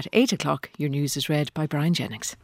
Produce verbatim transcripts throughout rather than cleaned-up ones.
At eight o'clock, your news is read by Brian Jennings.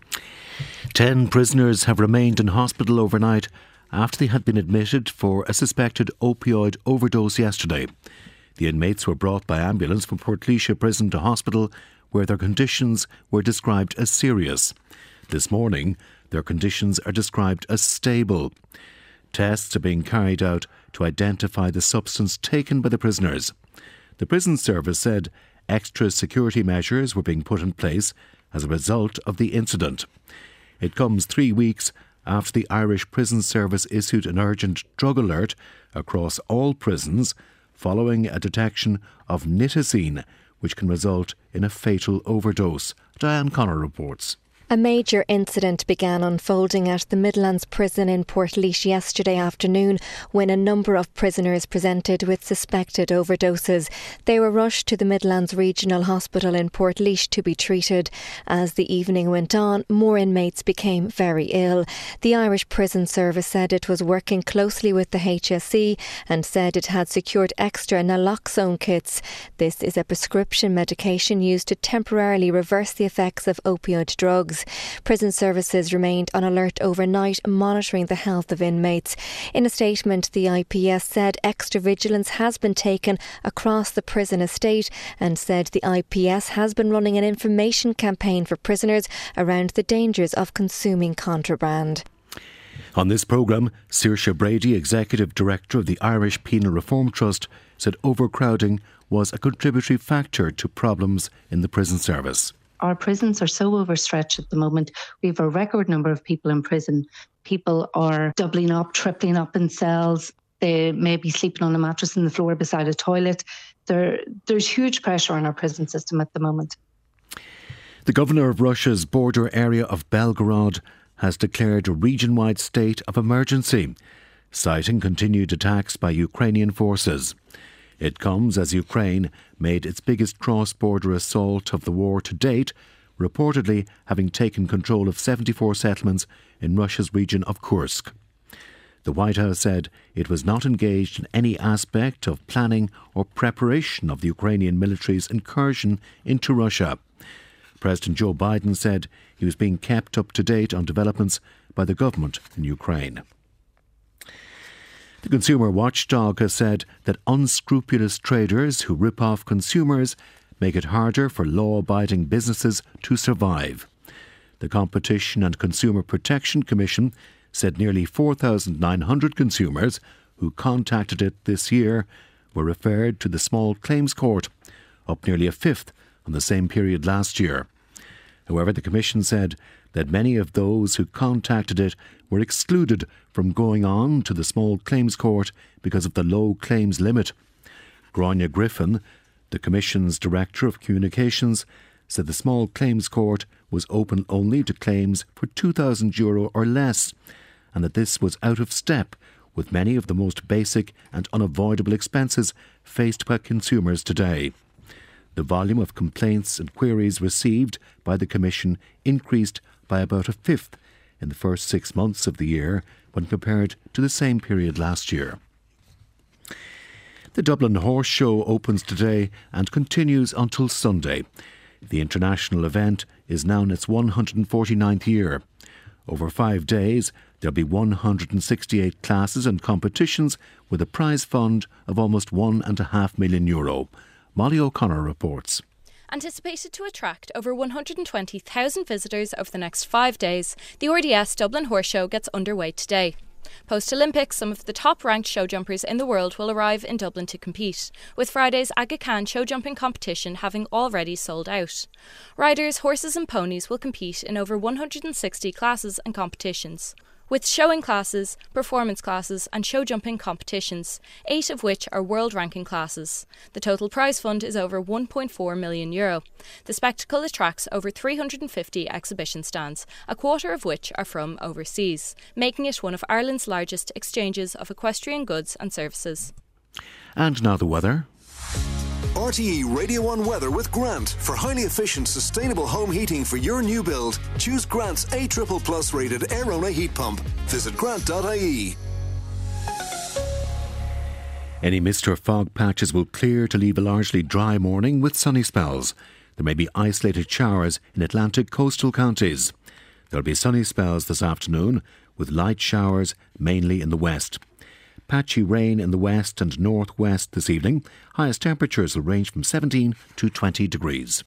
Ten prisoners have remained in hospital overnight after they had been admitted for a suspected opioid overdose yesterday. The inmates were brought by ambulance from Portlaoise Prison to hospital, where their conditions were described as serious. This morning, their conditions are described as stable. Tests are being carried out to identify the substance taken by the prisoners. The prison service said extra security measures were being put in place as a result of the incident. It comes three weeks after the Irish Prison Service issued an urgent drug alert across all prisons following a detection of nitazene, which can result in a fatal overdose. Diane Connor reports. A major incident began unfolding at the Midlands prison in Portlaoise yesterday afternoon when a number of prisoners presented with suspected overdoses. They were rushed to the Midlands Regional Hospital in Portlaoise to be treated. As the evening went on, more inmates became very ill. The Irish Prison Service said it was working closely with the H S E and said it had secured extra naloxone kits. This is a prescription medication used to temporarily reverse the effects of opioid drugs. Prison services remained on alert overnight, monitoring the health of inmates. In a statement, the I P S said extra vigilance has been taken across the prison estate and said the I P S has been running an information campaign for prisoners around the dangers of consuming contraband. On this programme, Saoirse Brady, Executive Director of the Irish Penal Reform Trust, said overcrowding was a contributory factor to problems in the prison service. Our prisons are so overstretched at the moment. We have a record number of people in prison. People are doubling up, tripling up in cells. They may be sleeping on a mattress on the floor beside a toilet. There, there's huge pressure on our prison system at the moment. The governor of Russia's border area of Belgorod has declared a region-wide state of emergency, citing continued attacks by Ukrainian forces. It comes as Ukraine made its biggest cross-border assault of the war to date, reportedly having taken control of seventy-four settlements in Russia's region of Kursk. The White House said it was not engaged in any aspect of planning or preparation of the Ukrainian military's incursion into Russia. President Joe Biden said he was being kept up to date on developments by the government in Ukraine. The Consumer Watchdog has said that unscrupulous traders who rip off consumers make it harder for law-abiding businesses to survive. The Competition and Consumer Protection Commission said nearly four thousand nine hundred consumers who contacted it this year were referred to the Small Claims Court, up nearly a fifth on the same period last year. However, the Commission said that many of those who contacted it were excluded from going on to the Small Claims Court because of the low claims limit. Gráinne Griffin, the Commission's Director of Communications, said the Small Claims Court was open only to claims for two thousand euro or less, and that this was out of step with many of the most basic and unavoidable expenses faced by consumers today. The volume of complaints and queries received by the Commission increased by about a fifth in the first six months of the year when compared to the same period last year. The Dublin Horse Show opens today and continues until Sunday. The international event is now in its one hundred forty-ninth year. Over five days, there'll be one hundred sixty-eight classes and competitions with a prize fund of almost one and a half million euro. Molly O'Connor reports. Anticipated to attract over one hundred twenty thousand visitors over the next five days, the R D S Dublin Horse Show gets underway today. Post-Olympics, some of the top-ranked show jumpers in the world will arrive in Dublin to compete, with Friday's Aga Khan show jumping competition having already sold out. Riders, horses and ponies will compete in over one hundred sixty classes and competitions, with showing classes, performance classes and show jumping competitions, eight of which are world ranking classes. The total prize fund is over one point four million euro. The spectacle attracts over three hundred fifty exhibition stands, a quarter of which are from overseas, making it one of Ireland's largest exchanges of equestrian goods and services. And now the weather. R T E Radio one weather with Grant. For highly efficient, sustainable home heating for your new build, choose Grant's A Triple Plus rated Airona heat pump. Visit grant dot I E. Any mist or fog patches will clear to leave a largely dry morning with sunny spells. There may be isolated showers in Atlantic coastal counties. There'll be sunny spells this afternoon with light showers mainly in the west. Patchy rain in the west and northwest this evening. Highest temperatures will range from seventeen to twenty degrees.